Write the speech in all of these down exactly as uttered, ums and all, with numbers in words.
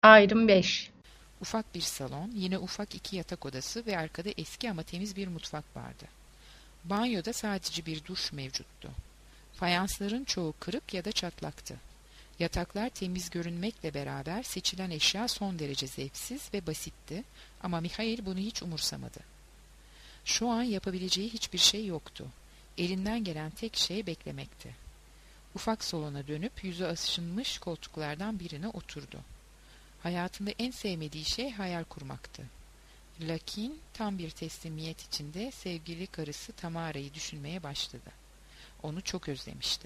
Ayrım beş. Ufak bir salon, yine ufak iki yatak odası ve arkada eski ama temiz bir mutfak vardı. Banyoda sadece bir duş mevcuttu. Fayansların çoğu kırık ya da çatlaktı. Yataklar temiz görünmekle beraber seçilen eşya son derece zevksiz ve basitti ama Mihail bunu hiç umursamadı. Şu an yapabileceği hiçbir şey yoktu. Elinden gelen tek şey beklemekti. Ufak salona dönüp yüzü aşınmış koltuklardan birine oturdu. Hayatında en sevmediği şey hayal kurmaktı. Lakin tam bir teslimiyet içinde sevgili karısı Tamara'yı düşünmeye başladı. Onu çok özlemişti.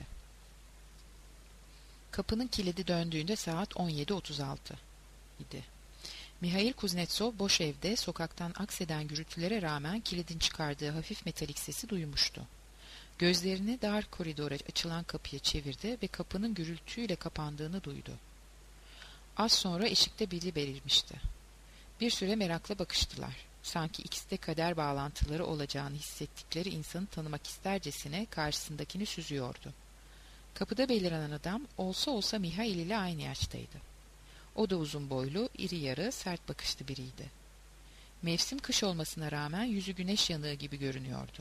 Kapının kilidi döndüğünde saat on yedi otuz altı idi. Mihail Kuznetsov boş evde sokaktan akseden gürültülere rağmen kilidin çıkardığı hafif metalik sesi duymuştu. Gözlerini dar koridora açılan kapıya çevirdi ve kapının gürültüyle kapandığını duydu. Az sonra eşikte biri belirmişti. Bir süre merakla bakıştılar. Sanki ikisi de kader bağlantıları olacağını hissettikleri insanı tanımak istercesine karşısındakini süzüyordu. Kapıda beliren adam olsa olsa Mihail ile aynı yaştaydı. O da uzun boylu, iri yarı, sert bakışlı biriydi. Mevsim kış olmasına rağmen yüzü güneş yanığı gibi görünüyordu.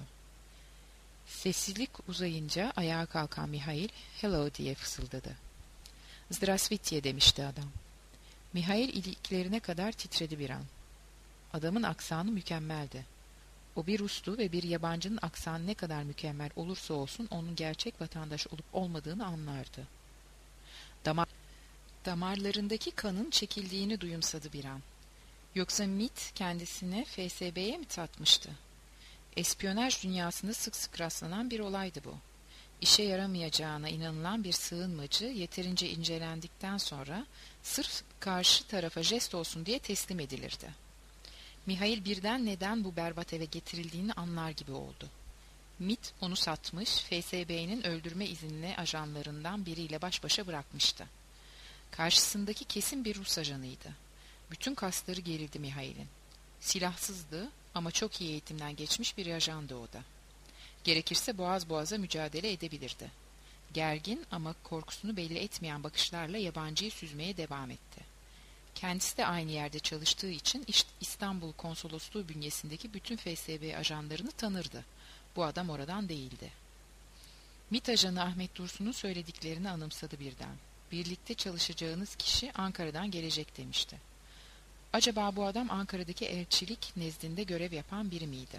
Sessizlik uzayınca ayağa kalkan Mihail, "Hello" diye fısıldadı. "Здравствуйте" demişti adam. Mihail iliklerine kadar titredi bir an. Adamın aksanı mükemmeldi. O bir Rus'tu ve bir yabancının aksanı ne kadar mükemmel olursa olsun onun gerçek vatandaş olup olmadığını anlardı. Damar, damarlarındaki kanın çekildiğini duyumsadı bir an. Yoksa M I T kendisine F S B'ye mi tatmıştı? Espiyonaj dünyasında sık sık rastlanan bir olaydı bu. İşe yaramayacağına inanılan bir sığınmacı yeterince incelendikten sonra sırf karşı tarafa jest olsun diye teslim edilirdi. Mihail birden neden bu berbat eve getirildiğini anlar gibi oldu. M I T onu satmış, F S B'nin öldürme izinli ajanlarından biriyle baş başa bırakmıştı. Karşısındaki kesin bir Rus ajanıydı. Bütün kasları gerildi Mihail'in. Silahsızdı ama çok iyi eğitimden geçmiş bir ajandı o da. Gerekirse boğaz boğaza mücadele edebilirdi. Gergin ama korkusunu belli etmeyen bakışlarla yabancıyı süzmeye devam etti. Kendisi de aynı yerde çalıştığı için İstanbul Konsolosluğu bünyesindeki bütün F S B ajanlarını tanırdı. Bu adam oradan değildi. M İ T ajanı Ahmet Dursun'un söylediklerini anımsadı birden. Birlikte çalışacağınız kişi Ankara'dan gelecek demişti. Acaba bu adam Ankara'daki elçilik nezdinde görev yapan biri miydi?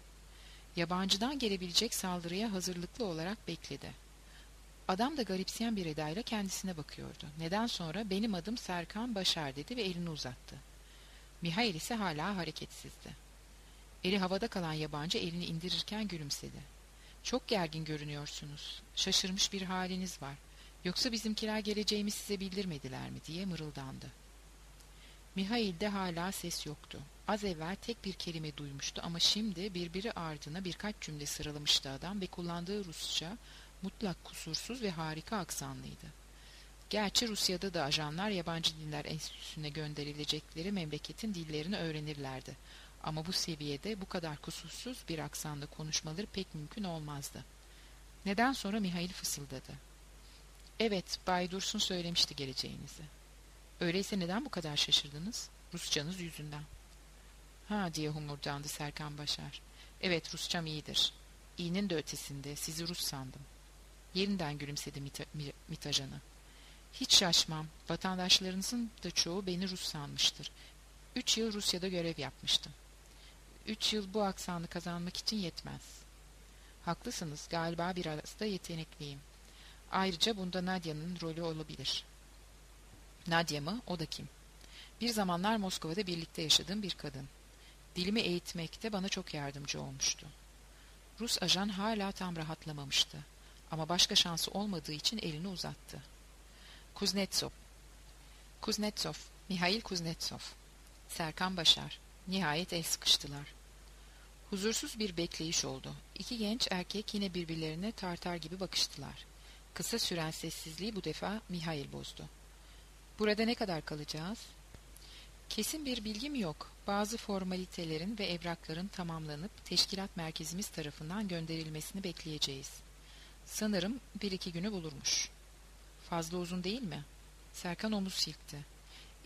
Yabancıdan gelebilecek saldırıya hazırlıklı olarak bekledi. Adam da garipseyen bir edayla kendisine bakıyordu. Neden sonra "Benim adım Serkan Başar" dedi ve elini uzattı. Mihail ise hala hareketsizdi. Eli havada kalan yabancı elini indirirken gülümsedi. "Çok gergin görünüyorsunuz. Şaşırmış bir haliniz var. Yoksa bizimkiler geleceğimi size bildirmediler mi?" diye mırıldandı. Mihail'de hala ses yoktu. Az evvel tek bir kelime duymuştu ama şimdi birbiri ardına birkaç cümle sıralamıştı adam ve kullandığı Rusça mutlak kusursuz ve harika aksanlıydı. Gerçi Rusya'da da ajanlar yabancı diller enstitüsüne gönderilecekleri memleketin dillerini öğrenirlerdi. Ama bu seviyede bu kadar kusursuz bir aksanla konuşmaları pek mümkün olmazdı. Neden sonra Mihail fısıldadı. "Evet, Bay Dursun söylemişti geleceğinizi." "Öyleyse neden bu kadar şaşırdınız?" "Rusçanız yüzünden." "Ha" diye humurdandı Serkan Başar. "Evet, Rusçam iyidir. İyinin de ötesinde, sizi Rus sandım." Yeniden gülümsedi MİT, MİT ajanı. "Hiç şaşmam. Vatandaşlarınızın da çoğu beni Rus sanmıştır. Üç yıl Rusya'da görev yapmıştım." Üç yıl bu aksanı kazanmak için yetmez." "Haklısınız. Galiba biraz da yetenekliyim. Ayrıca bunda Nadia'nın rolü olabilir." "Nadia mı? O da kim?" "Bir zamanlar Moskova'da birlikte yaşadığım bir kadın. Dilimi eğitmekte bana çok yardımcı olmuştu." Rus ajan hala tam rahatlamamıştı. Ama başka şansı olmadığı için elini uzattı. "Kuznetsov." "Kuznetsov, Mihail Kuznetsov." "Serkan Başar." Nihayet el sıkıştılar. Huzursuz bir bekleyiş oldu. İki genç erkek yine birbirlerine tartar gibi bakıştılar. Kısa süren sessizliği bu defa Mihail bozdu. "Burada ne kadar kalacağız?" "Kesin bir bilgim yok. Bazı formalitelerin ve evrakların tamamlanıp teşkilat merkezimiz tarafından gönderilmesini bekleyeceğiz. Sanırım bir iki günü bulurmuş." "Fazla uzun değil mi?" Serkan omuz silkti.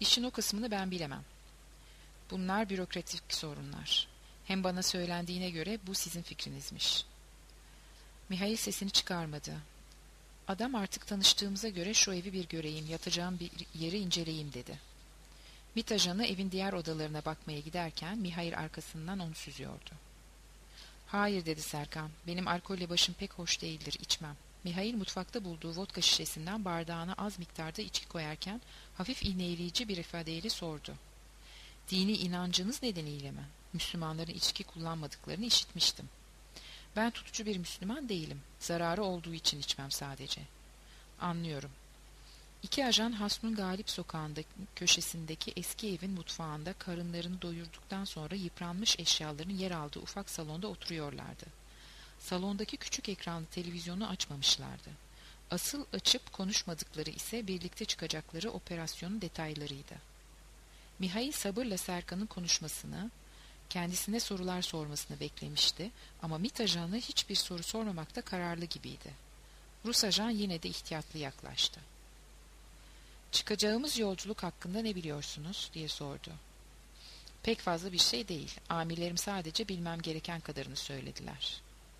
İşin o kısmını ben bilemem. Bunlar bürokratik sorunlar. Hem bana söylendiğine göre bu sizin fikrinizmiş. Mihail sesini çıkarmadı. Adam artık tanıştığımıza göre şu evi bir göreyim, yatacağım bir yeri inceleyeyim dedi. MİT ajanı evin diğer odalarına bakmaya giderken Mihail arkasından onu süzüyordu. Hayır dedi Serkan, benim alkolle başım pek hoş değildir, içmem. Mihail mutfakta bulduğu vodka şişesinden bardağına az miktarda içki koyarken hafif iğneleyici bir ifadeyle sordu. Dini inancınız nedeniyle mi? Müslümanların içki kullanmadıklarını işitmiştim. Ben tutucu bir Müslüman değilim. Zararı olduğu için içmem sadece. Anlıyorum. İki ajan Hasnun Galip sokağındaki köşesindeki eski evin mutfağında karınlarını doyurduktan sonra yıpranmış eşyaların yer aldığı ufak salonda oturuyorlardı. Salondaki küçük ekranlı televizyonu açmamışlardı. Asıl açıp konuşmadıkları ise birlikte çıkacakları operasyonun detaylarıydı. Mihail sabırla Serkan'ın konuşmasını, kendisine sorular sormasını beklemişti ama MİT ajanı hiçbir soru sormamakta kararlı gibiydi. Rus ajan yine de ihtiyatlı yaklaştı. "Çıkacağımız yolculuk hakkında ne biliyorsunuz?" diye sordu. "Pek fazla bir şey değil. Amirlerim sadece bilmem gereken kadarını söylediler."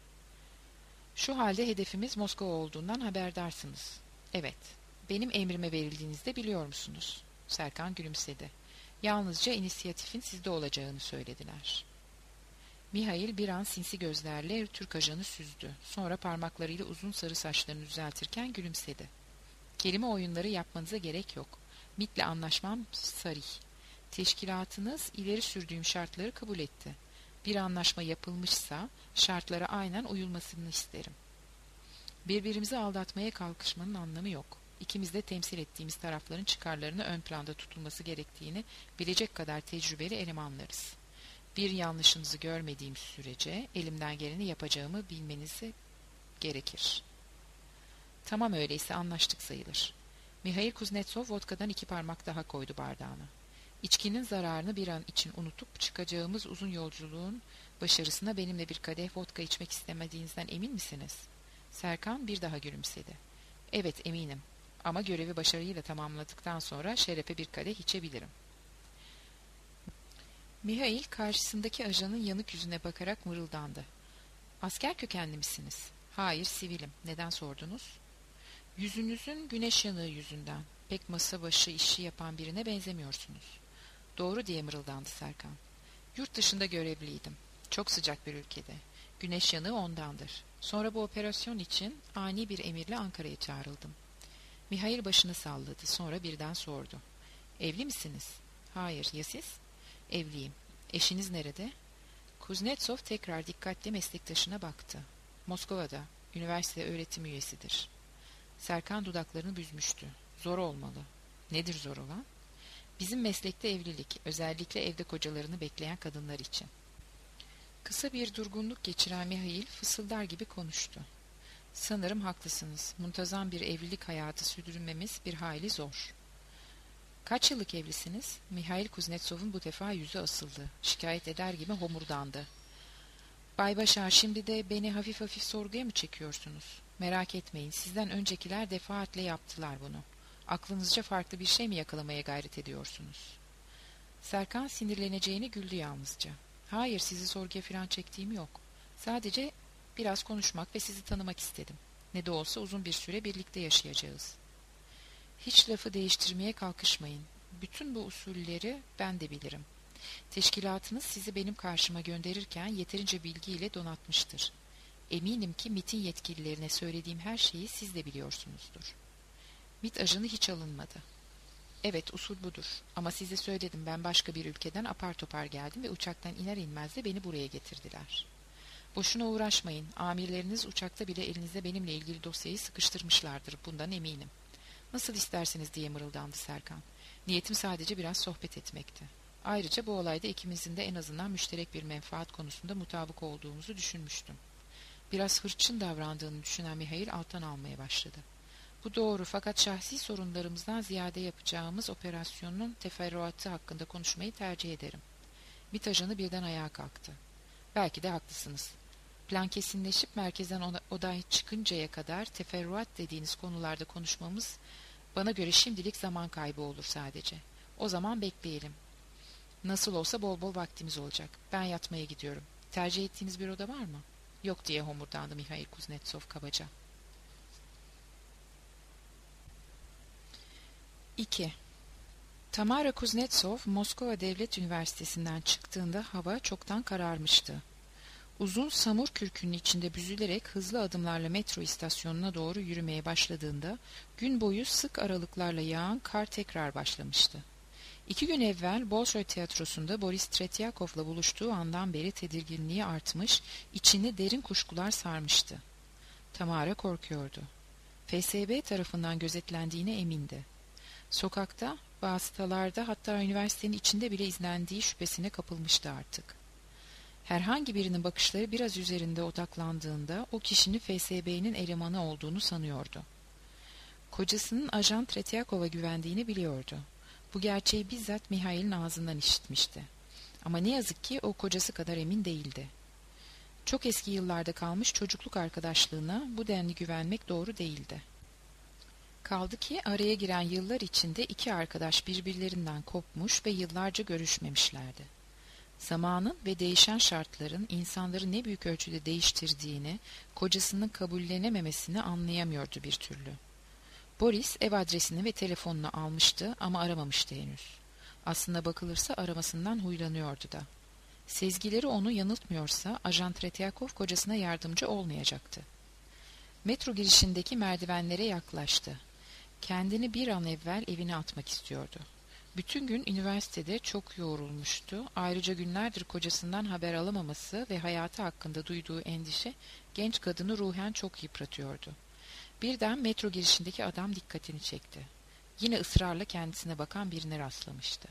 "Şu halde hedefimiz Moskova olduğundan haberdarsınız." "Evet. Benim emrime verildiğinizde biliyor musunuz?" Serkan gülümsedi. "Yalnızca inisiyatifin sizde olacağını söylediler." Mihail bir an sinsi gözlerle Türk ajanı süzdü. Sonra parmaklarıyla uzun sarı saçlarını düzeltirken gülümsedi. "Kelime oyunları yapmanıza gerek yok. MİT'le anlaşmam sarih. Teşkilatınız ileri sürdüğüm şartları kabul etti. Bir anlaşma yapılmışsa şartlara aynen uyulmasını isterim. Birbirimizi aldatmaya kalkışmanın anlamı yok. İkimiz de temsil ettiğimiz tarafların çıkarlarını ön planda tutulması gerektiğini bilecek kadar tecrübeli elemanlarız. Bir yanlışınızı görmediğim sürece elimden geleni yapacağımı bilmenizi gerekir." "Tamam, öyleyse anlaştık sayılır." Mihail Kuznetsov vodkadan iki parmak daha koydu bardağına. "İçkinin zararını bir an için unutup çıkacağımız uzun yolculuğun başarısına benimle bir kadeh vodka içmek istemediğinizden emin misiniz?" Serkan bir daha gülümsedi. "Evet, eminim. Ama görevi başarıyla tamamladıktan sonra şerefe bir kadeh içebilirim." Mihail karşısındaki ajanın yanık yüzüne bakarak mırıldandı. "Asker kökenli misiniz?" "Hayır, sivilim. Neden sordunuz?" "Yüzünüzün güneş yanığı yüzünden. Pek masa başı işi yapan birine benzemiyorsunuz." "Doğru," diye mırıldandı Serkan. "Yurt dışında görevliydim. Çok sıcak bir ülkede. Güneş yanığı ondandır. Sonra bu operasyon için ani bir emirle Ankara'ya çağrıldım." Mihail başını salladı. Sonra birden sordu. "Evli misiniz?" "Hayır, ya siz?" "Evliyim. Eşiniz nerede?" Kuznetsov tekrar dikkatle meslektaşına baktı. "Moskova'da. Üniversite öğretim üyesidir." Serkan dudaklarını büzmüştü. "Zor olmalı." "Nedir zor olan?" "Bizim meslekte evlilik, özellikle evde kocalarını bekleyen kadınlar için." Kısa bir durgunluk geçiren Mihail fısıldar gibi konuştu. "Sanırım haklısınız. Muntazam bir evlilik hayatı sürdürmemiz bir hayli zor." "Kaç yıllık evlisiniz?" Mihail Kuznetsov'un bu defa yüzü asıldı. Şikayet eder gibi homurdandı. "Bay Başar, şimdi de beni hafif hafif sorguya mı çekiyorsunuz? Merak etmeyin, sizden öncekiler defaatle yaptılar bunu. Aklınızca farklı bir şey mi yakalamaya gayret ediyorsunuz?" Serkan sinirleneceğini güldü yalnızca. "Hayır, sizi sorguya falan çektiğim yok. Sadece biraz konuşmak ve sizi tanımak istedim. Ne de olsa uzun bir süre birlikte yaşayacağız." "Hiç lafı değiştirmeye kalkışmayın. Bütün bu usulleri ben de bilirim. Teşkilatınız sizi benim karşıma gönderirken yeterince bilgiyle donatmıştır. Eminim ki MİT'in yetkililerine söylediğim her şeyi siz de biliyorsunuzdur." MİT ajanı hiç alınmadı. "Evet, usul budur. Ama size söyledim, ben başka bir ülkeden apar topar geldim ve uçaktan iner inmez de beni buraya getirdiler." "Boşuna uğraşmayın. Amirleriniz uçakta bile elinize benimle ilgili dosyayı sıkıştırmışlardır. Bundan eminim." "Nasıl isterseniz," diye mırıldandı Serkan. "Niyetim sadece biraz sohbet etmekti. Ayrıca bu olayda ikimizin de en azından müşterek bir menfaat konusunda mutabık olduğumuzu düşünmüştüm." Biraz hırçın davrandığını düşünen Mihail alttan almaya başladı. "Bu doğru, fakat şahsi sorunlarımızdan ziyade yapacağımız operasyonun teferruatı hakkında konuşmayı tercih ederim." MİT ajanı birden ayağa kalktı. "Belki de haklısınız. Plan kesinleşip merkezden oday çıkıncaya kadar teferruat dediğiniz konularda konuşmamız bana göre şimdilik zaman kaybı olur sadece. O zaman bekleyelim. Nasıl olsa bol bol vaktimiz olacak. Ben yatmaya gidiyorum. Tercih ettiğiniz bir oda var mı? Yok diye homurdandı Mihail Kuznetsov kabaca. iki. Tamara Kuznetsov, Moskova Devlet Üniversitesi'nden çıktığında hava çoktan kararmıştı. Uzun samur kürkünün içinde büzülerek hızlı adımlarla metro istasyonuna doğru yürümeye başladığında gün boyu sık aralıklarla yağan kar tekrar başlamıştı. İki gün evvel Bolşoy Tiyatrosu'nda Boris Tretyakov'la buluştuğu andan beri tedirginliği artmış, içini derin kuşkular sarmıştı. Tamara korkuyordu. F S B tarafından gözetlendiğine emindi. Sokakta, vasıtalarda, hatta üniversitenin içinde bile izlendiği şüphesine kapılmıştı artık. Herhangi birinin bakışları biraz üzerinde odaklandığında o kişinin F S B'nin elemanı olduğunu sanıyordu. Kocasının ajan Tretyakov'a güvendiğini biliyordu. Bu gerçeği bizzat Mihail'in ağzından işitmişti. Ama ne yazık ki o kocası kadar emin değildi. Çok eski yıllarda kalmış çocukluk arkadaşlığına bu denli güvenmek doğru değildi. Kaldı ki araya giren yıllar içinde iki arkadaş birbirlerinden kopmuş ve yıllarca görüşmemişlerdi. Zamanın ve değişen şartların insanları ne büyük ölçüde değiştirdiğini, kocasının kabullenememesini anlayamıyordu bir türlü. Boris ev adresini ve telefonunu almıştı ama aramamıştı henüz. Aslına bakılırsa aramasından huylanıyordu da. Sezgileri onu yanıltmıyorsa ajan Tretyakov kocasına yardımcı olmayacaktı. Metro girişindeki merdivenlere yaklaştı. Kendini bir an evvel evine atmak istiyordu. Bütün gün üniversitede çok yorulmuştu. Ayrıca günlerdir kocasından haber alamaması ve hayatı hakkında duyduğu endişe genç kadını ruhen çok yıpratıyordu. Birden metro girişindeki adam dikkatini çekti. Yine ısrarla kendisine bakan birine rastlamıştı.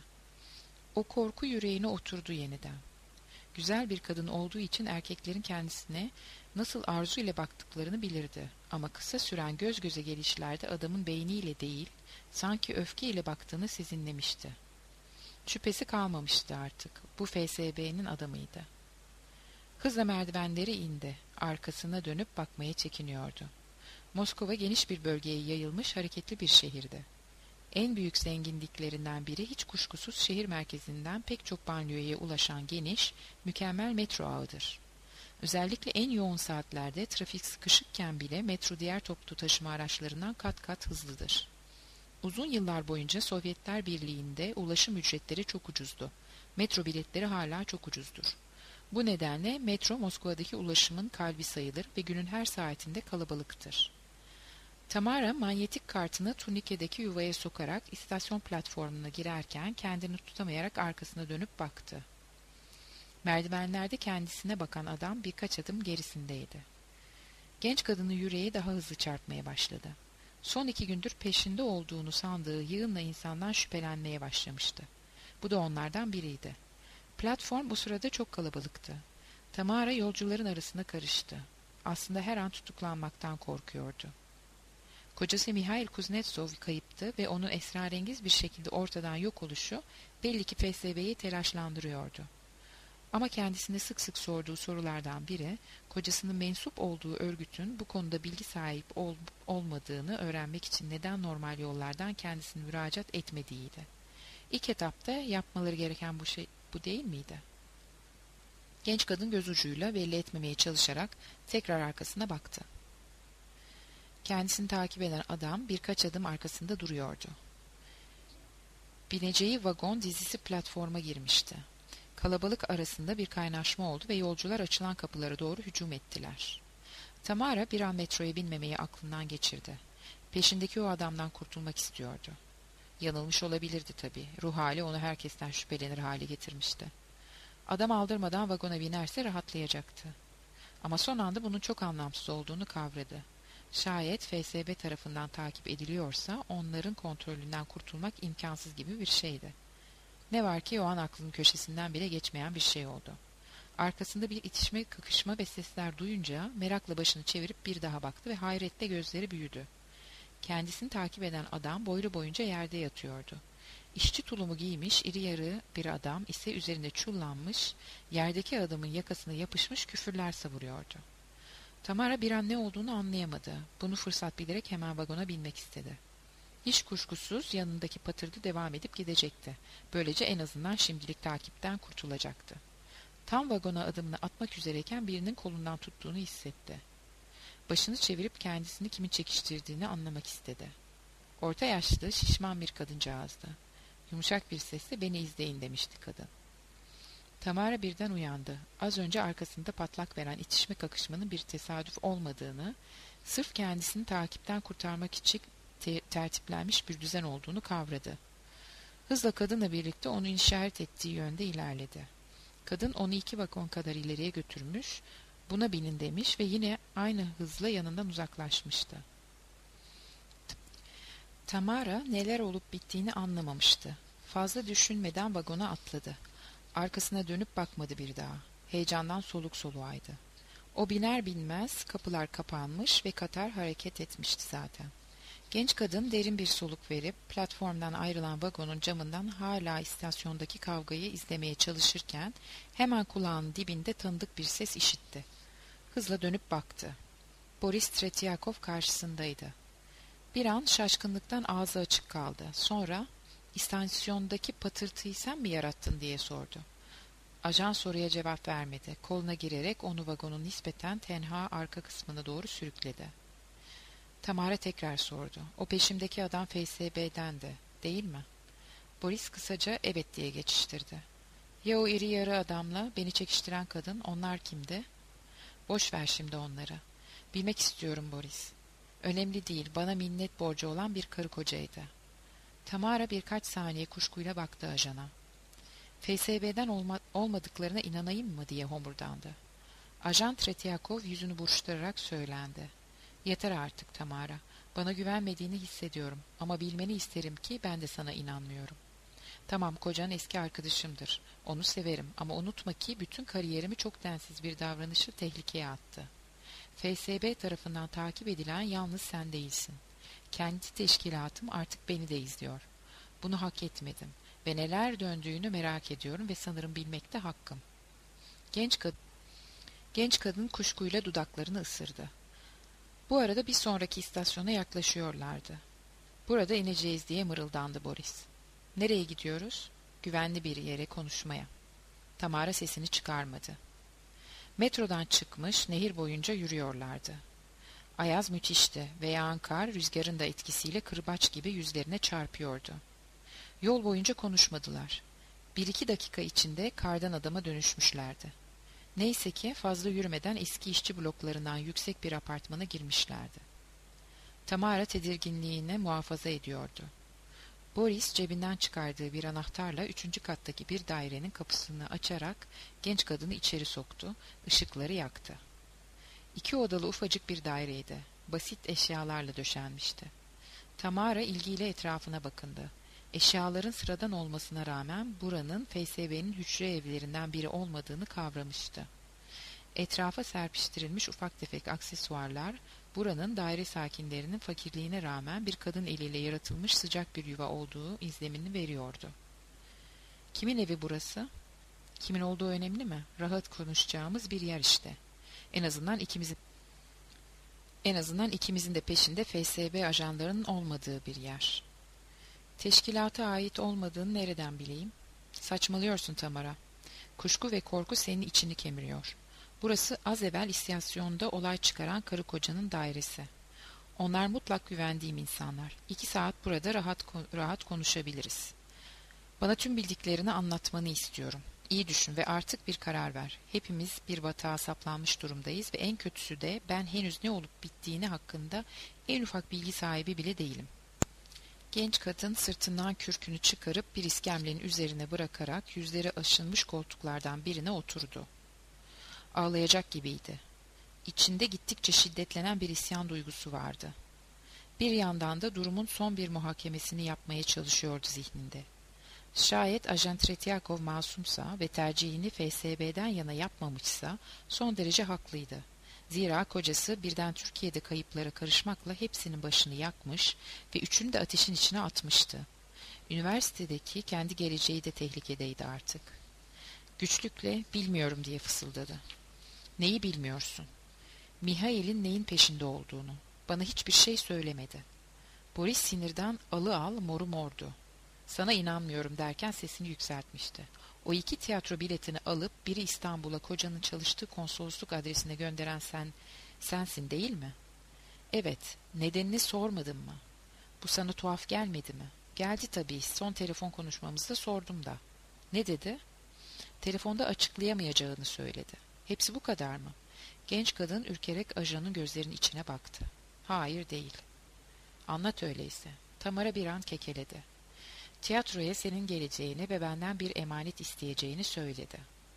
O korku yüreğine oturdu yeniden. Güzel bir kadın olduğu için erkeklerin kendisine nasıl arzu ile baktıklarını bilirdi. Ama kısa süren göz göze gelişlerde adamın beyniyle değil, sanki öfkeyle baktığını sezinlemişti. Şüphesi kalmamıştı artık. Bu F S B'nin adamıydı. Hızla merdivenleri indi. Arkasına dönüp bakmaya çekiniyordu. Moskova geniş bir bölgeye yayılmış hareketli bir şehirdi. En büyük zenginliklerinden biri hiç kuşkusuz şehir merkezinden pek çok banliyöye ulaşan geniş, mükemmel metro ağıdır. Özellikle en yoğun saatlerde trafik sıkışıkken bile metro diğer toplu taşıma araçlarından kat kat hızlıdır. Uzun yıllar boyunca Sovyetler Birliği'nde ulaşım ücretleri çok ucuzdu. Metro biletleri hala çok ucuzdur. Bu nedenle metro Moskova'daki ulaşımın kalbi sayılır ve günün her saatinde kalabalıktır. Tamara manyetik kartını turnikedeki yuvaya sokarak istasyon platformuna girerken kendini tutamayarak arkasına dönüp baktı. Merdivenlerde kendisine bakan adam birkaç adım gerisindeydi. Genç kadının yüreği daha hızlı çarpmaya başladı. Son iki gündür peşinde olduğunu sandığı yığınla insandan şüphelenmeye başlamıştı. Bu da onlardan biriydi. Platform bu sırada çok kalabalıktı. Tamara yolcuların arasında karıştı. Aslında her an tutuklanmaktan korkuyordu. Kocası Mihail Kuznetsov kayıptı ve onun esrarengiz bir şekilde ortadan yok oluşu belli ki F S B'yi telaşlandırıyordu. Ama kendisine sık sık sorduğu sorulardan biri, kocasının mensup olduğu örgütün bu konuda bilgi sahip ol, olmadığını öğrenmek için neden normal yollardan kendisine müracaat etmediğiydi. İlk etapta yapmaları gereken bu şey bu değil miydi? Genç kadın göz ucuyla belli etmemeye çalışarak tekrar arkasına baktı. Kendisini takip eden adam birkaç adım arkasında duruyordu. Bineceği vagon dizisi platforma girmişti. Kalabalık arasında bir kaynaşma oldu ve yolcular açılan kapılara doğru hücum ettiler. Tamara bir an metroya binmemeyi aklından geçirdi. Peşindeki o adamdan kurtulmak istiyordu. Yanılmış olabilirdi tabii. Ruh hali onu herkesten şüphelenir hale getirmişti. Adam aldırmadan vagona binerse rahatlayacaktı. Ama son anda bunun çok anlamsız olduğunu kavradı. Şayet F S B tarafından takip ediliyorsa onların kontrolünden kurtulmak imkansız gibi bir şeydi. Ne var ki o an aklının köşesinden bile geçmeyen bir şey oldu. Arkasında bir itişme, kakışma ve sesler duyunca merakla başını çevirip bir daha baktı ve hayretle gözleri büyüdü. Kendisini takip eden adam boylu boyunca yerde yatıyordu. İşçi tulumu giymiş iri yarı bir adam ise üzerinde çullanmış, yerdeki adamın yakasına yapışmış küfürler savuruyordu. Tamara bir an ne olduğunu anlayamadı. Bunu fırsat bilerek hemen vagona binmek istedi. Hiç kuşkusuz yanındaki patırdı devam edip gidecekti. Böylece en azından şimdilik takipten kurtulacaktı. Tam vagona adımını atmak üzereyken birinin kolundan tuttuğunu hissetti. Başını çevirip kendisini kimin çekiştirdiğini anlamak istedi. Orta yaşlı, şişman bir kadıncağızdı. Yumuşak bir sesle "Beni izleyin" demişti kadın. Tamara birden uyandı. Az önce arkasında patlak veren itişme kakışmanın bir tesadüf olmadığını, sırf kendisini takipten kurtarmak için te- tertiplenmiş bir düzen olduğunu kavradı. Hızla kadınla birlikte onu işaret ettiği yönde ilerledi. Kadın onu iki vagon kadar ileriye götürmüş, "Buna binin" demiş ve yine aynı hızla yanından uzaklaşmıştı. Tamara neler olup bittiğini anlamamıştı. Fazla düşünmeden vagona atladı. Arkasına dönüp bakmadı bir daha. Heyecandan soluk soluğaydı. O biner binmez kapılar kapanmış ve katar hareket etmişti zaten. Genç kadın derin bir soluk verip platformdan ayrılan vagonun camından hala istasyondaki kavgayı izlemeye çalışırken hemen kulağının dibinde tanıdık bir ses işitti. Hızla dönüp baktı. Boris Tretyakov karşısındaydı. Bir an şaşkınlıktan ağzı açık kaldı. Sonra "İstasyondaki patırtıyı sen mi yarattın?" diye sordu. Ajan soruya cevap vermedi. Koluna girerek onu vagonun nispeten tenha arka kısmına doğru sürükledi. Tamara tekrar sordu. "O peşimdeki adam F S B'dendi, değil mi?" Boris kısaca "evet" diye geçiştirdi. "Ya o iri yarı adamla beni çekiştiren kadın, onlar kimdi?" "Boş ver şimdi onları. Bilmek istiyorum Boris." "Önemli değil, bana minnet borcu olan bir karı kocaydı." Tamara birkaç saniye kuşkuyla baktı ajana. "F S B'den olma, olmadıklarına inanayım mı?" diye homurdandı. Ajan Tretyakov yüzünü buruşturarak söylendi. "Yeter artık Tamara. Bana güvenmediğini hissediyorum ama bilmeni isterim ki ben de sana inanmıyorum. Tamam, kocan eski arkadaşımdır. Onu severim ama unutma ki bütün kariyerimi çok densiz bir davranışı tehlikeye attı. F S B tarafından takip edilen yalnız sen değilsin. Kendi teşkilatım artık beni de izliyor. Bunu hak etmedim ve neler döndüğünü merak ediyorum ve sanırım bilmekte hakkım." Genç kadın, genç kadın kuşkuyla dudaklarını ısırdı. Bu arada bir sonraki istasyona yaklaşıyorlardı. "Burada ineceğiz" diye mırıldandı Boris. "Nereye gidiyoruz?" "Güvenli bir yere, konuşmaya." Tamara sesini çıkarmadı. Metrodan çıkmış, nehir boyunca yürüyorlardı. Ayaz müthişti ve yağan kar rüzgarın da etkisiyle kırbaç gibi yüzlerine çarpıyordu. Yol boyunca konuşmadılar. Bir iki dakika içinde kardan adama dönüşmüşlerdi. Neyse ki fazla yürümeden eski işçi bloklarından yüksek bir apartmana girmişlerdi. Tamara tedirginliğini muhafaza ediyordu. Boris cebinden çıkardığı bir anahtarla üçüncü kattaki bir dairenin kapısını açarak genç kadını içeri soktu, ışıkları yaktı. İki odalı ufacık bir daireydi. Basit eşyalarla döşenmişti. Tamara ilgiyle etrafına bakındı. Eşyaların sıradan olmasına rağmen buranın F S B'nin hücre evlerinden biri olmadığını kavramıştı. Etrafa serpiştirilmiş ufak tefek aksesuarlar, buranın daire sakinlerinin fakirliğine rağmen bir kadın eliyle yaratılmış sıcak bir yuva olduğu izlenimini veriyordu. Kimin evi burası? Kimin olduğu önemli mi? Rahat konuşacağımız bir yer işte. En azından ikimizin en azından ikimizin de peşinde F S B ajanlarının olmadığı bir yer. Teşkilata ait olmadığını nereden bileyim? Saçmalıyorsun Tamara. Kuşku ve korku senin içini kemiriyor. Burası az evvel istasyonda olay çıkaran karı kocanın dairesi. Onlar mutlak güvendiğim insanlar. İki saat burada rahat rahat konuşabiliriz. Bana tüm bildiklerini anlatmanı istiyorum. İyi düşün ve artık bir karar ver. Hepimiz bir batağa saplanmış durumdayız ve en kötüsü de ben henüz ne olup bittiğini hakkında en ufak bilgi sahibi bile değilim. Genç kadın sırtından kürkünü çıkarıp bir iskemlenin üzerine bırakarak yüzleri aşınmış koltuklardan birine oturdu. Ağlayacak gibiydi. İçinde gittikçe şiddetlenen bir isyan duygusu vardı. Bir yandan da durumun son bir muhakemesini yapmaya çalışıyordu zihninde. Şayet Ajan Tretyakov masumsa ve tercihini F S B'den yana yapmamışsa son derece haklıydı. Zira kocası birden Türkiye'de kayıplara karışmakla hepsinin başını yakmış ve üçünü de ateşin içine atmıştı. Üniversitedeki kendi geleceği de tehlikedeydi artık. Güçlükle "bilmiyorum" diye fısıldadı. "Neyi bilmiyorsun?" "Mihail'in neyin peşinde olduğunu. Bana hiçbir şey söylemedi." Boris sinirden alı al moru mordu. Sana inanmıyorum derken sesini yükseltmişti. O iki tiyatro biletini alıp biri İstanbul'a kocanın çalıştığı konsolosluk adresine gönderen sen, sensin değil mi? Evet, nedenini sormadın mı? Bu sana tuhaf gelmedi mi? Geldi tabii, son telefon konuşmamızda sordum da. Ne dedi? Telefonda açıklayamayacağını söyledi. Hepsi bu kadar mı? Genç kadın ürkerek ajanın gözlerinin içine baktı. Hayır değil. Anlat öyleyse. Tamara bir an kekeledi. Tiyatroya senin geleceğini ve benden bir emanet isteyeceğini söyledi.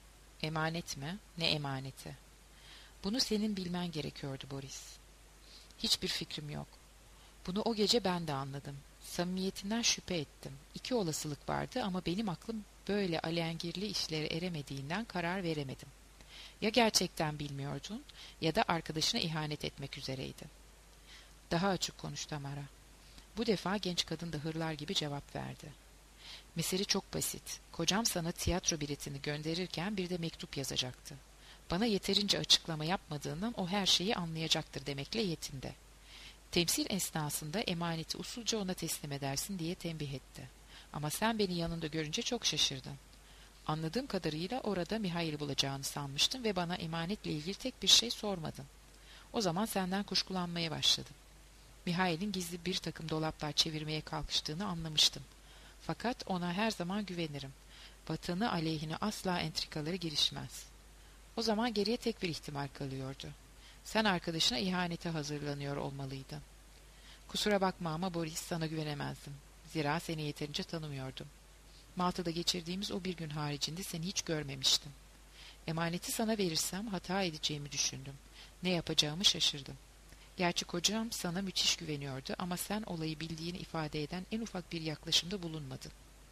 Emanet mi? Ne emaneti? Bunu senin bilmen gerekiyordu Boris. Hiçbir fikrim yok. Bunu o gece ben de anladım. Samimiyetinden şüphe ettim. İki olasılık vardı ama benim aklım böyle alengirli işlere eremediğinden karar veremedim. Ya gerçekten bilmiyordun ya da arkadaşına ihanet etmek üzereydin. Daha açık konuş Tamara. Bu defa genç kadın da hırlar gibi cevap verdi. Mesele çok basit. Kocam sana tiyatro biletini gönderirken bir de mektup yazacaktı. Bana yeterince açıklama yapmadığından o her şeyi anlayacaktır demekle yetindi. Temsil esnasında emaneti usulca ona teslim edersin diye tembih etti. Ama sen beni yanında görünce çok şaşırdın. Anladığım kadarıyla orada Mihail'i bulacağını sanmıştım ve bana emanetle ilgili tek bir şey sormadın. O zaman senden kuşkulanmaya başladım. Mihail'in gizli bir takım dolaplar çevirmeye kalkıştığını anlamıştım. Fakat ona her zaman güvenirim. Vatanı aleyhine asla entrikaları girişmez. O zaman geriye tek bir ihtimal kalıyordu. Sen arkadaşına ihanete hazırlanıyor olmalıydın. Kusura bakma ama Boris, sana güvenemezdim. Zira seni yeterince tanımıyordum. Malta'da geçirdiğimiz o bir gün haricinde seni hiç görmemiştim. Emaneti sana verirsem hata edeceğimi düşündüm. Ne yapacağımı şaşırdım. Gerçi kocam sana müthiş güveniyordu ama sen olayı bildiğini ifade eden en ufak bir yaklaşımda bulunmadın.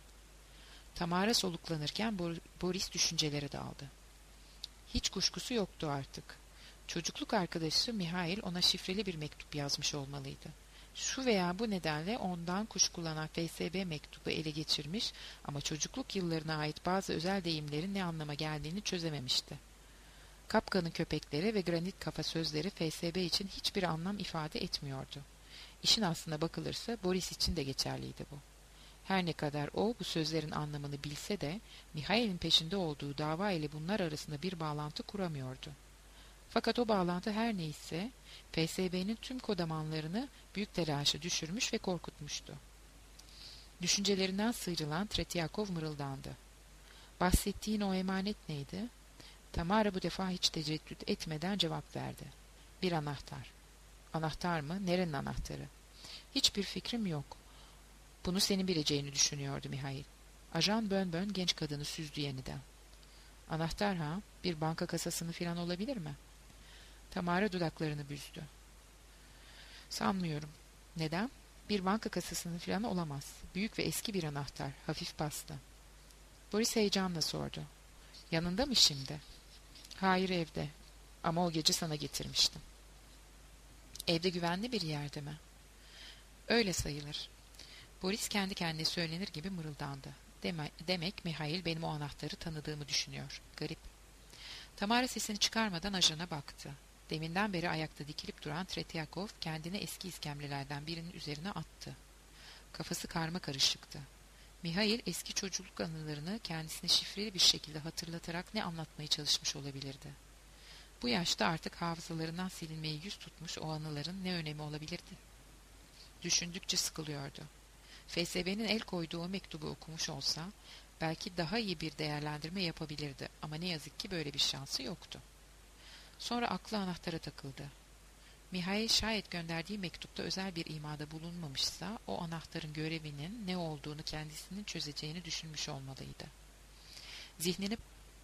Tamara soluklanırken Boris düşüncelere daldı. Hiç kuşkusu yoktu artık. Çocukluk arkadaşı Mihail ona şifreli bir mektup yazmış olmalıydı. Şu veya bu nedenle ondan kuşkulanan F S B mektubu ele geçirmiş ama çocukluk yıllarına ait bazı özel deyimlerin ne anlama geldiğini çözememişti. Kapkanın köpekleri ve granit kafa sözleri F S B için hiçbir anlam ifade etmiyordu. İşin aslına bakılırsa Boris için de geçerliydi bu. Her ne kadar o bu sözlerin anlamını bilse de Mihail'in peşinde olduğu dava ile bunlar arasında bir bağlantı kuramıyordu. Fakat o bağlantı her neyse F S B'nin tüm kodamanlarını büyük telaşa düşürmüş ve korkutmuştu. Düşüncelerinden sıyrılan Tretyakov mırıldandı. Bahsettiğin o emanet neydi? Tamara bu defa hiç tereddüt etmeden cevap verdi. Bir anahtar. Anahtar mı? Nerenin anahtarı? Hiçbir fikrim yok. Bunu senin bileceğini düşünüyordu Mihail. Ajan bön bön genç kadını süzdü yeniden. Anahtar ha? Bir banka kasasını filan olabilir mi? Tamara dudaklarını büzdü. Sanmıyorum. Neden? Bir banka kasasının filan olamaz. Büyük ve eski bir anahtar. Hafif paslı. Boris heyecanla sordu. Yanında mı şimdi? Hayır, evde. Ama o gece sana getirmiştim. Evde güvenli bir yerde mi? Öyle sayılır. Boris kendi kendine söylenir gibi mırıldandı. Deme, demek Mihail benim o anahtarı tanıdığımı düşünüyor. Garip. Tamara sesini çıkarmadan ajana baktı. Deminden beri ayakta dikilip duran Tretyakov kendini eski iskemlelerden birinin üzerine attı. Kafası karma karışıktı. Mihail eski çocukluk anılarını kendisine şifreli bir şekilde hatırlatarak ne anlatmaya çalışmış olabilirdi? Bu yaşta artık hafızalarından silinmeye yüz tutmuş o anıların ne önemi olabilirdi? Düşündükçe sıkılıyordu. F S B'nin el koyduğu o mektubu okumuş olsa belki daha iyi bir değerlendirme yapabilirdi ama ne yazık ki böyle bir şansı yoktu. Sonra aklı anahtara takıldı. Mihail şayet gönderdiği mektupta özel bir imada bulunmamışsa o anahtarın görevinin ne olduğunu kendisinin çözeceğini düşünmüş olmalıydı. Zihnini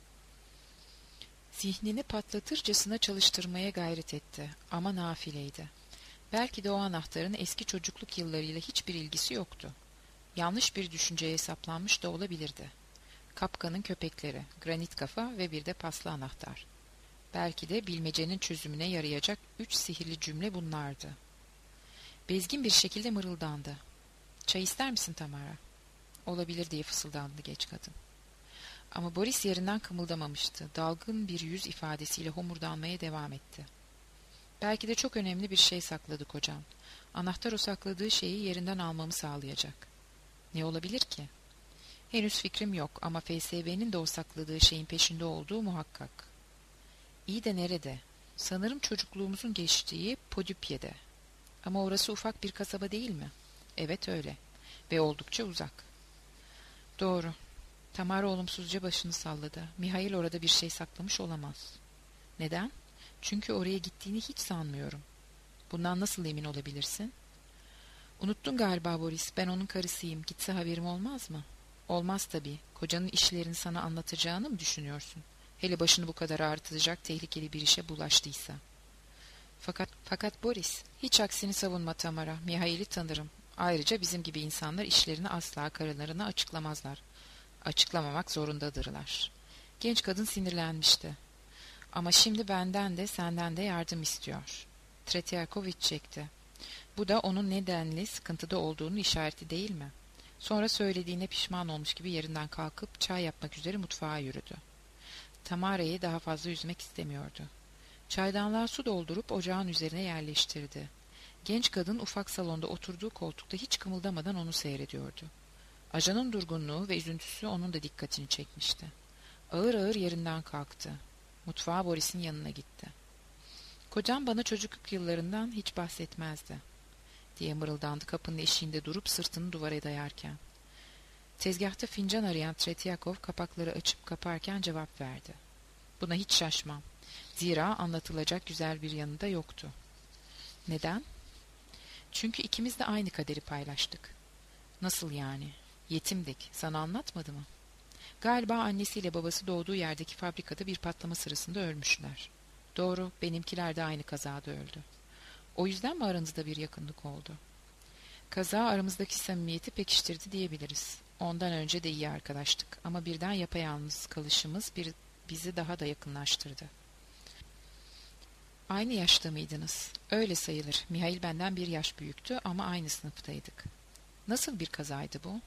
zihnini patlatırcasına çalıştırmaya gayret etti ama nafileydi. Belki de o anahtarın eski çocukluk yıllarıyla hiçbir ilgisi yoktu. Yanlış bir düşünceye saplanmış da olabilirdi. Kapkanın köpekleri, granit kafa ve bir de paslı anahtar. Belki de bilmecenin çözümüne yarayacak üç sihirli cümle bunlardı. Bezgin bir şekilde mırıldandı. Çay ister misin Tamara? Olabilir diye fısıldandı genç kadın. Ama Boris yerinden kımıldamamıştı. Dalgın bir yüz ifadesiyle homurdanmaya devam etti. Belki de çok önemli bir şey sakladı kocam. Anahtar o sakladığı şeyi yerinden almamı sağlayacak. Ne olabilir ki? Henüz fikrim yok ama F S B'nin de o sakladığı şeyin peşinde olduğu muhakkak. İyi de nerede? Sanırım çocukluğumuzun geçtiği Podüpye'de. Ama orası ufak bir kasaba değil mi? Evet öyle. Ve oldukça uzak. Doğru. Tamara olumsuzca başını salladı. Mihail orada bir şey saklamış olamaz. Neden? Çünkü oraya gittiğini hiç sanmıyorum. Bundan nasıl emin olabilirsin? Unuttun galiba Boris, ben onun karısıyım. Gitse haberim olmaz mı? Olmaz tabii. Kocanın işlerini sana anlatacağını mı düşünüyorsun? Hele başını bu kadar ağrıtacak tehlikeli bir işe bulaştıysa. Fakat fakat Boris, hiç aksini savunma Tamara. Mihail'i tanırım. Ayrıca bizim gibi insanlar işlerini asla karılarına açıklamazlar. Açıklamamak zorundadırlar. Genç kadın sinirlenmişti. Ama şimdi benden de senden de yardım istiyor. Tretyakov çekti. Bu da onun nedenli sıkıntıda olduğunun işareti değil mi? Sonra söylediğine pişman olmuş gibi yerinden kalkıp çay yapmak üzere mutfağa yürüdü. Tamara'yı daha fazla üzmek istemiyordu. Çaydanlığa su doldurup ocağın üzerine yerleştirdi. Genç kadın ufak salonda oturduğu koltukta hiç kımıldamadan onu seyrediyordu. Ajanın durgunluğu ve üzüntüsü onun da dikkatini çekmişti. Ağır ağır yerinden kalktı. Mutfağa Boris'in yanına gitti. "Kocam bana çocukluk yıllarından hiç bahsetmezdi," diye mırıldandı kapının eşiğinde durup sırtını duvara dayarken. Tezgahta fincan arayan Tretyakov kapakları açıp kaparken cevap verdi. "Buna hiç şaşmam. Zira anlatılacak güzel bir yanı da yoktu." "Neden?" "Çünkü ikimiz de aynı kaderi paylaştık." "Nasıl yani? Yetimdik. Sana anlatmadı mı?" "Galiba annesiyle babası doğduğu yerdeki fabrikada bir patlama sırasında ölmüşler." "Doğru, benimkiler de aynı kazada öldü." "O yüzden mi aranızda bir yakınlık oldu?" "Kaza aramızdaki samimiyeti pekiştirdi diyebiliriz. Ondan önce de iyi arkadaştık ama birden yapayalnız kalışımız bir, bizi daha da yakınlaştırdı." "Aynı yaşta mıydınız?" "Öyle sayılır. Mihail benden bir yaş büyüktü ama aynı sınıftaydık." "Nasıl bir kazaydı bu?"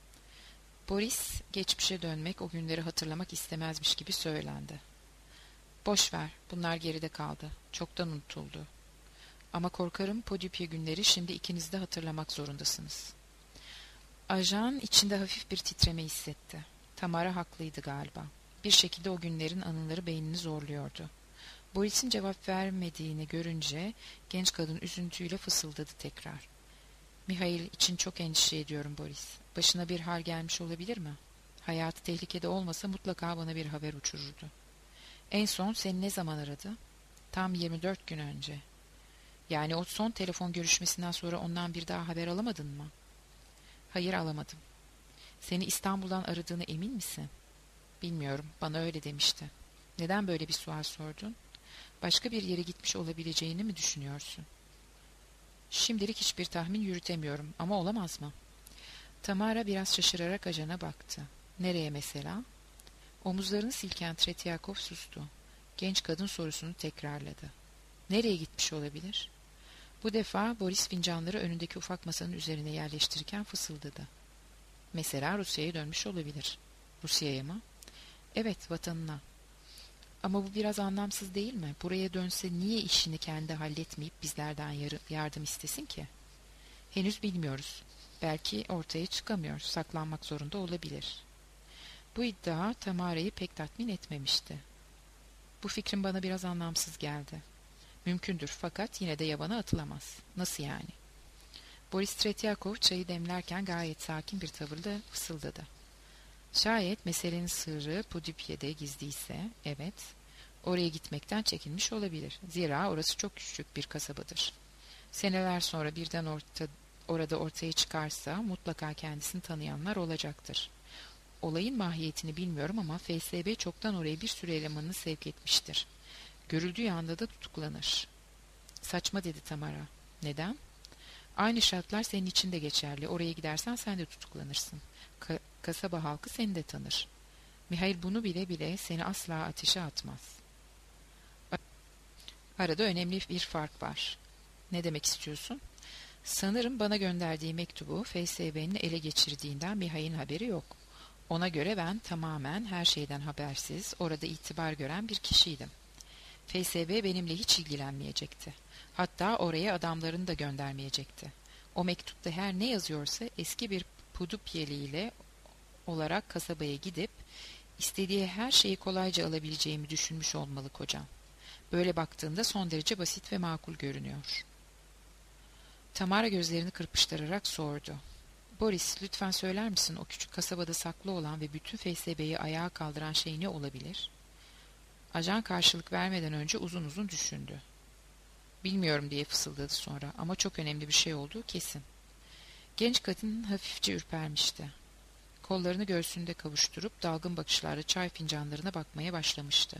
Boris, geçmişe dönmek, o günleri hatırlamak istemezmiş gibi söylendi. "Boş ver, bunlar geride kaldı. Çoktan unutuldu. Ama korkarım Podüpye günleri şimdi ikiniz de hatırlamak zorundasınız." Ajan içinde hafif bir titreme hissetti. Tamara haklıydı galiba. Bir şekilde o günlerin anıları beynini zorluyordu. Boris'in cevap vermediğini görünce genç kadın üzüntüyle fısıldadı tekrar. "Mihail için çok endişe ediyorum Boris. Başına bir hal gelmiş olabilir mi? Hayatı tehlikede olmasa mutlaka bana bir haber uçururdu." "En son seni ne zaman aradı?" "Tam yirmi dört gün önce." "Yani o son telefon görüşmesinden sonra ondan bir daha haber alamadın mı?" "Hayır, alamadım." "Seni İstanbul'dan aradığına emin misin?" "Bilmiyorum, bana öyle demişti." "Neden böyle bir sual sordun? Başka bir yere gitmiş olabileceğini mi düşünüyorsun?" "Şimdilik hiçbir tahmin yürütemiyorum ama olamaz mı?" Tamara biraz şaşırarak ajana baktı. "Nereye mesela?" Omuzlarını silken Tretyakov sustu. Genç kadın sorusunu tekrarladı. "Nereye gitmiş olabilir?" Bu defa Boris fincanları önündeki ufak masanın üzerine yerleştirirken fısıldadı. "Mesela Rusya'ya dönmüş olabilir." "Rusya'ya mı?" "Evet, vatanına." "Ama bu biraz anlamsız değil mi? Buraya dönse niye işini kendi halletmeyip bizlerden yardım istesin ki?" "Henüz bilmiyoruz. Belki ortaya çıkamıyor, saklanmak zorunda olabilir." Bu iddia Tamara'yı pek tatmin etmemişti. "Bu fikrin bana biraz anlamsız geldi." "Mümkündür fakat yine de yabana atılamaz." "Nasıl yani?" Boris Tretyakov çayı demlerken gayet sakin bir tavırla fısıldadı. "Şayet meselenin sırrı Podüpye'de gizliyse, evet, oraya gitmekten çekinmiş olabilir. Zira orası çok küçük bir kasabadır. Seneler sonra birden orta, orada ortaya çıkarsa mutlaka kendisini tanıyanlar olacaktır. Olayın mahiyetini bilmiyorum ama F S B çoktan oraya bir sürü elemanını sevk etmiştir. Görüldüğü anda da tutuklanır." "Saçma," dedi Tamara. "Neden?" "Aynı şartlar senin için de geçerli. Oraya gidersen sen de tutuklanırsın. Ka- kasaba halkı seni de tanır. Mihail bunu bile bile seni asla ateşe atmaz." "Arada önemli bir fark var." "Ne demek istiyorsun?" "Sanırım bana gönderdiği mektubu F S B'nin ele geçirdiğinden Mihail'in haberi yok. Ona göre ben tamamen her şeyden habersiz, orada itibar gören bir kişiydim. F S B benimle hiç ilgilenmeyecekti. Hatta oraya adamlarını da göndermeyecekti. O mektupta her ne yazıyorsa eski bir Pudupyeli olarak kasabaya gidip istediği her şeyi kolayca alabileceğimi düşünmüş olmalı kocam. Böyle baktığında son derece basit ve makul görünüyor. Tamara gözlerini kırpıştırarak sordu. Boris, lütfen söyler misin o küçük kasabada saklı olan ve bütün F S B'yi ayağa kaldıran şey ne olabilir? Ajan karşılık vermeden önce uzun uzun düşündü. Bilmiyorum diye fısıldadı sonra ama çok önemli bir şey olduğu kesin. Genç kadın hafifçe ürpermişti. Kollarını göğsünde kavuşturup dalgın bakışlarla çay fincanlarına bakmaya başlamıştı.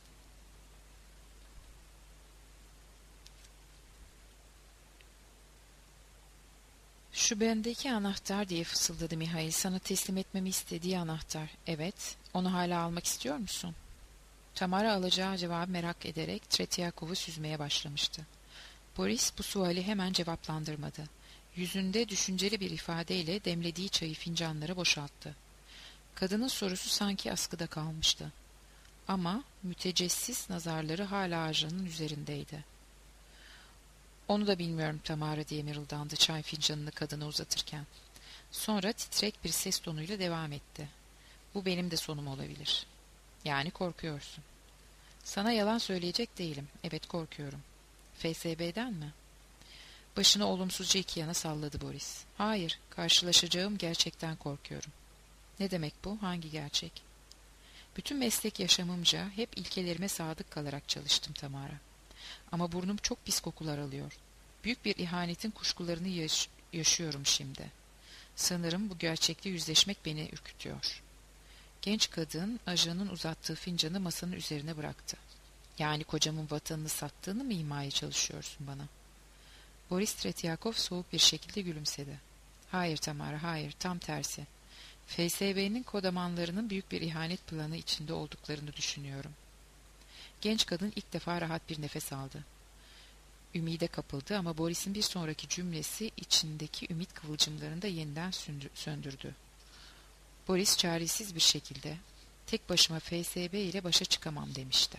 Şu bendeki anahtar diye fısıldadı Mihail. Sana teslim etmemi istediği anahtar. Evet. Onu hala almak istiyor musun? Tamara alacağı cevabı merak ederek Tretyakov'u süzmeye başlamıştı. Boris bu suali hemen cevaplandırmadı. Yüzünde düşünceli bir ifadeyle demlediği çayı fincanlara boşalttı. Kadının sorusu sanki askıda kalmıştı. Ama mütecessis nazarları hala ajanın üzerindeydi. Onu da bilmiyorum Tamara diye mırıldandı çay fincanını kadına uzatırken. Sonra titrek bir ses tonuyla devam etti. Bu benim de sonum olabilir. Yani korkuyorsun. Sana yalan söyleyecek değilim. Evet korkuyorum. F S B'den mi? Başını olumsuzca iki yana salladı Boris. Hayır, karşılaşacağım gerçekten korkuyorum. Ne demek bu? Hangi gerçek? Bütün meslek yaşamımca hep ilkelerime sadık kalarak çalıştım Tamara. Ama burnum çok pis kokular alıyor. Büyük bir ihanetin kuşkularını yaş- yaşıyorum şimdi. Sanırım bu gerçekle yüzleşmek beni ürkütüyor. Genç kadın ajanın uzattığı fincanı masanın üzerine bıraktı. Yani kocamın vatanını sattığını mı imaya çalışıyorsun bana? Boris Tretyakov soğuk bir şekilde gülümsedi. Hayır Tamara, hayır, tam tersi. F S B'nin kodamanlarının büyük bir ihanet planı içinde olduklarını düşünüyorum. Genç kadın ilk defa rahat bir nefes aldı. Ümide kapıldı ama Boris'in bir sonraki cümlesi içindeki ümit kıvılcımlarını da yeniden söndürdü. Boris çaresiz bir şekilde tek başıma F S B ile başa çıkamam demişti.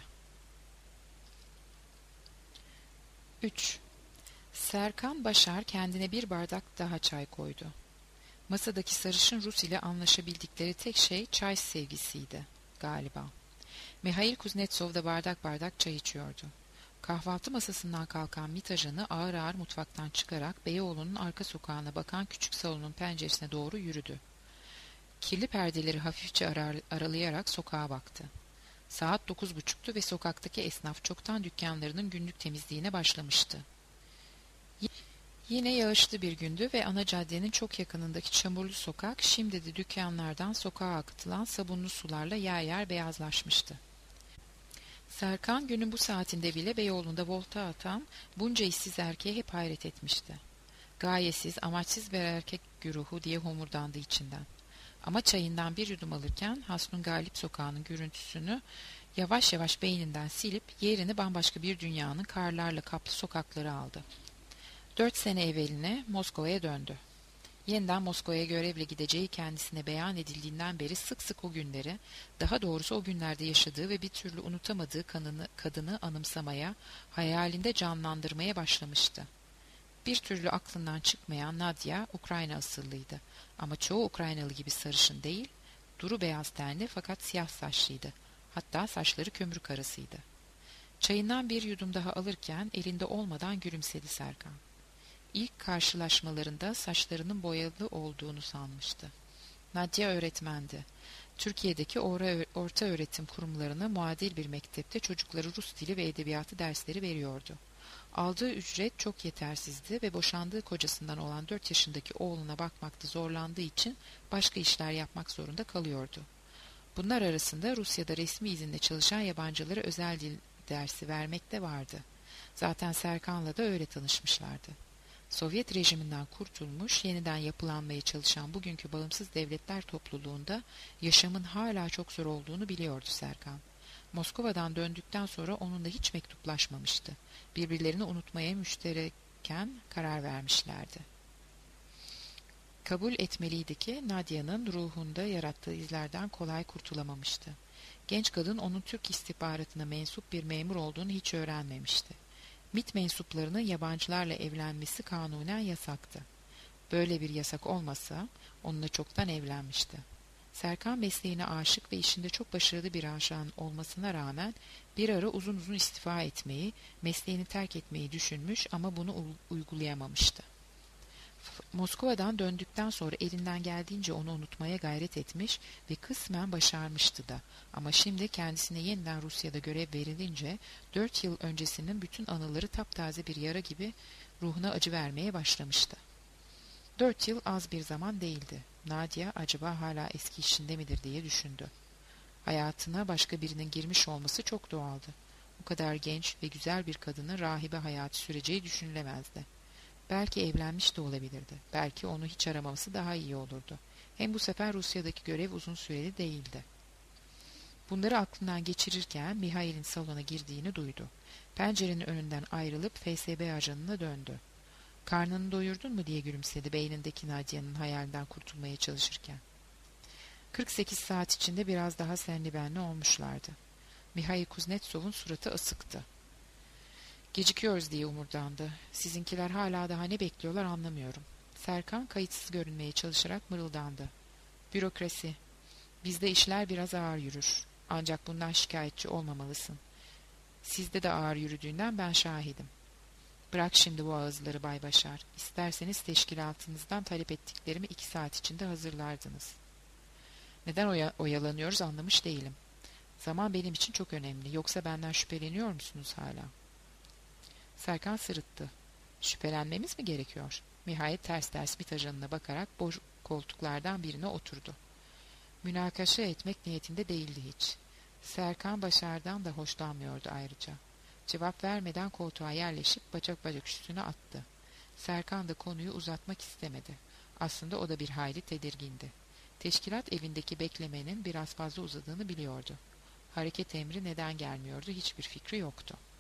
üç. Serkan Başar kendine bir bardak daha çay koydu. Masadaki sarışın Rus ile anlaşabildikleri tek şey çay sevgisiydi galiba. Mihail Kuznetsov da bardak bardak çay içiyordu. Kahvaltı masasından kalkan MİT ajanı ağır ağır mutfaktan çıkarak Beyoğlu'nun arka sokağına bakan küçük salonun penceresine doğru yürüdü. Kirli perdeleri hafifçe arar, aralayarak sokağa baktı. Saat dokuz buçuktu ve sokaktaki esnaf çoktan dükkanlarının günlük temizliğine başlamıştı. Yine yağışlı bir gündü ve ana caddenin çok yakınındaki çamurlu sokak şimdi de dükkanlardan sokağa akıtılan sabunlu sularla yer yer beyazlaşmıştı. Serkan günün bu saatinde bile Beyoğlu'nda volta atan bunca işsiz erkeğe hep hayret etmişti. Gayesiz, amaçsız bir erkek güruhu diye homurdandı içinden. Ama çayından bir yudum alırken Hasnun Galip sokağının görüntüsünü yavaş yavaş beyninden silip yerini bambaşka bir dünyanın karlarla kaplı sokakları aldı. Dört sene evveline Moskova'ya döndü. Yeniden Moskova'ya görevle gideceği kendisine beyan edildiğinden beri sık sık o günleri, daha doğrusu o günlerde yaşadığı ve bir türlü unutamadığı kanını, kadını anımsamaya, hayalinde canlandırmaya başlamıştı. Bir türlü aklından çıkmayan Nadia, Ukrayna asıllıydı. Ama çoğu Ukraynalı gibi sarışın değil, duru beyaz tenli fakat siyah saçlıydı. Hatta saçları kömür karasıydı. Çayından bir yudum daha alırken elinde olmadan gülümsedi Serkan. İlk karşılaşmalarında saçlarının boyalı olduğunu sanmıştı. Nadia öğretmendi. Türkiye'deki orta öğretim kurumlarına muadil bir mektepte çocuklara Rus dili ve edebiyatı dersleri veriyordu. Aldığı ücret çok yetersizdi ve boşandığı kocasından olan dört yaşındaki oğluna bakmakta zorlandığı için başka işler yapmak zorunda kalıyordu. Bunlar arasında Rusya'da resmi izinle çalışan yabancılara özel dil dersi vermek de vardı. Zaten Serkan'la da öyle tanışmışlardı. Sovyet rejiminden kurtulmuş, yeniden yapılanmaya çalışan bugünkü bağımsız devletler topluluğunda yaşamın hala çok zor olduğunu biliyordu Serkan. Moskova'dan döndükten sonra onunla hiç mektuplaşmamıştı. Birbirlerini unutmaya müştereken karar vermişlerdi. Kabul etmeliydi ki Nadia'nın ruhunda yarattığı izlerden kolay kurtulamamıştı. Genç kadın onun Türk istihbaratına mensup bir memur olduğunu hiç öğrenmemişti. MİT mensuplarının yabancılarla evlenmesi kanunen yasaktı. Böyle bir yasak olmasa onunla çoktan evlenmişti. Serkan mesleğine aşık ve işinde çok başarılı bir aşan olmasına rağmen bir ara uzun uzun istifa etmeyi, mesleğini terk etmeyi düşünmüş ama bunu uygulayamamıştı. Moskova'dan döndükten sonra elinden geldiğince onu unutmaya gayret etmiş ve kısmen başarmıştı da. Ama şimdi kendisine yeniden Rusya'da görev verilince dört yıl öncesinin bütün anıları taptaze bir yara gibi ruhuna acı vermeye başlamıştı. Dört yıl az bir zaman değildi. Nadia acaba hala eski işinde midir diye düşündü. Hayatına başka birinin girmiş olması çok doğaldı. O kadar genç ve güzel bir kadının rahibe hayatı süreceği düşünülemezdi. Belki evlenmiş de olabilirdi. Belki onu hiç aramaması daha iyi olurdu. Hem bu sefer Rusya'daki görev uzun süreli değildi. Bunları aklından geçirirken Mihail'in salona girdiğini duydu. Pencerenin önünden ayrılıp F S B ajanına döndü. "Karnını doyurdun mu?" diye gülümsedi beynindeki Nadia'nın hayalinden kurtulmaya çalışırken. kırk sekiz saat içinde biraz daha senli benli olmuşlardı. Mihail Kuznetsov'un suratı asıktı. "Gecikiyoruz" diye umurdandı. "Sizinkiler hala daha ne bekliyorlar anlamıyorum." Serkan kayıtsız görünmeye çalışarak mırıldandı. "Bürokrasi. Bizde işler biraz ağır yürür. Ancak bundan şikayetçi olmamalısın. Sizde de ağır yürüdüğünden ben şahidim." "Bırak şimdi bu ağızları Bay Başar. İsterseniz teşkilatınızdan talep ettiklerimi iki saat içinde hazırlardınız." "Neden oya oyalanıyoruz anlamış değilim. Zaman benim için çok önemli. Yoksa benden şüpheleniyor musunuz hala?" Serkan sırıttı. "Şüphelenmemiz mi gerekiyor?" Mihail ters ters MİT ajanına bakarak boş koltuklardan birine oturdu. Münakaşa etmek niyetinde değildi hiç. Serkan Başar'dan da hoşlanmıyordu ayrıca. Cevap vermeden koltuğa yerleşip bacak bacak üstüne attı. Serkan da konuyu uzatmak istemedi. Aslında o da bir hayli tedirgindi. Teşkilat evindeki beklemenin biraz fazla uzadığını biliyordu. Hareket emri neden gelmiyordu hiçbir fikri yoktu.